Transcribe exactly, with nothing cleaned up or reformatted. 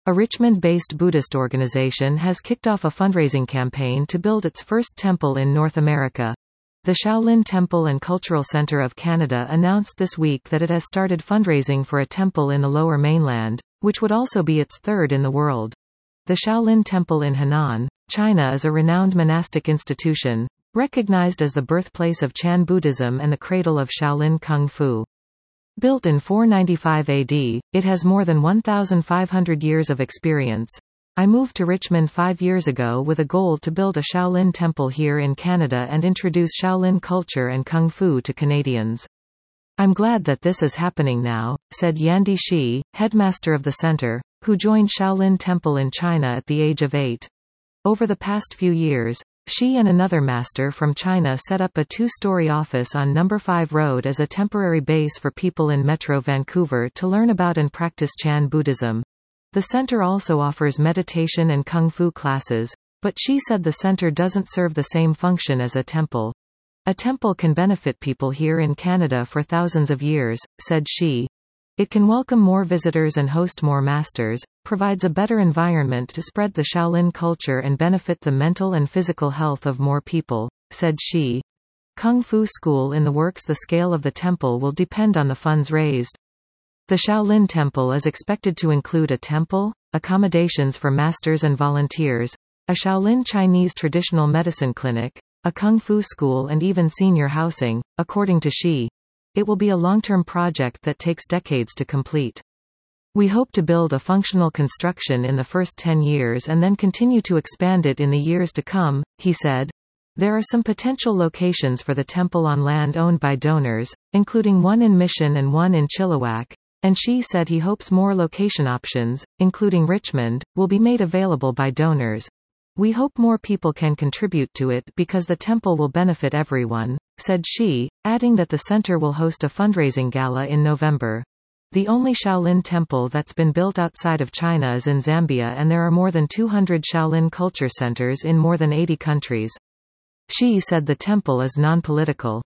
A Richmond-based Buddhist organization has kicked off a fundraising campaign to build its first temple in North America. The Shaolin Temple and Cultural Center of Canada announced this week that it has started fundraising for a temple in the Lower Mainland, which would also be its third in the world. The Shaolin Temple in Henan, China is a renowned monastic institution, recognized as the birthplace of Chan Buddhism and the cradle of Shaolin Kung Fu. Built in four ninety-five A D, it has more than one thousand five hundred years of experience. I moved to Richmond five years ago with a goal to build a Shaolin temple here in Canada and introduce Shaolin culture and Kung Fu to Canadians. I'm glad that this is happening now, said Yandi Shi, headmaster of the center, who joined Shaolin Temple in China at the age of eight. Over the past few years, Shi and another master from China set up a two-story office on Number five Road as a temporary base for people in Metro Vancouver to learn about and practice Chan Buddhism. The center also offers meditation and Kung Fu classes, but Shi said the center doesn't serve the same function as a temple. A temple can benefit people here in Canada for thousands of years, said Shi. It can welcome more visitors and host more masters, provides a better environment to spread the Shaolin culture and benefit the mental and physical health of more people, said Shi. Kung Fu school in the works. The scale of the temple will depend on the funds raised. The Shaolin Temple is expected to include a temple, accommodations for masters and volunteers, a Shaolin Chinese traditional medicine clinic, a Kung Fu school and even senior housing, according to Shi. It will be a long-term project that takes decades to complete. We hope to build a functional construction in the first ten years and then continue to expand it in the years to come, he said. There are some potential locations for the temple on land owned by donors, including one in Mission and one in Chilliwack, and Shi said he hopes more location options, including Richmond, will be made available by donors. We hope more people can contribute to it because the temple will benefit everyone, said Shi, adding that the center will host a fundraising gala in November. The only Shaolin temple that's been built outside of China is in Zambia, and there are more than two hundred Shaolin culture centers in more than eighty countries. Shi said the temple is non-political.